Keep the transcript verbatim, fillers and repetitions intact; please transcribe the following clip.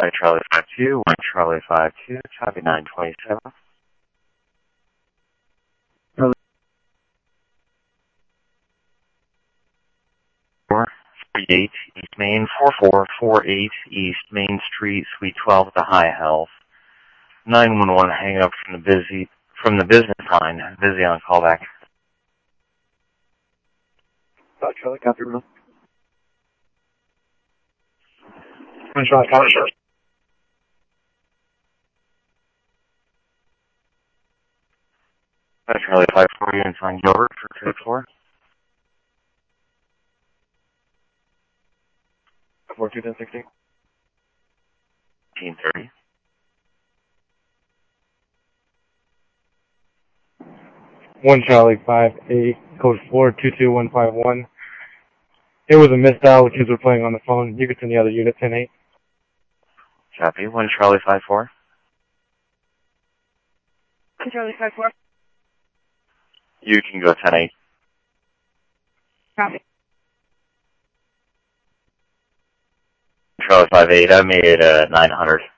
By Charlie five two, one Charlie five two, copy nine twenty-seven. Charlie. four forty-eight East Main, four four four eight East Main Street, Suite twelve at the High Health. nine one one hang up from the busy, from the business line, busy on callback. By Charlie, copy room. one Charlie, copy. By Charlie five four, you and sign over for code four. four two ten sixty. fifteen thirty. one Charlie five eight, code four two two one five one. It was a misdial. Kids were playing on the phone. You could send the other unit ten eight. Copy. one Charlie five four. two Charlie five four. You can go ten eight. Copy. Charlie five eight, I made it uh, nine hundred.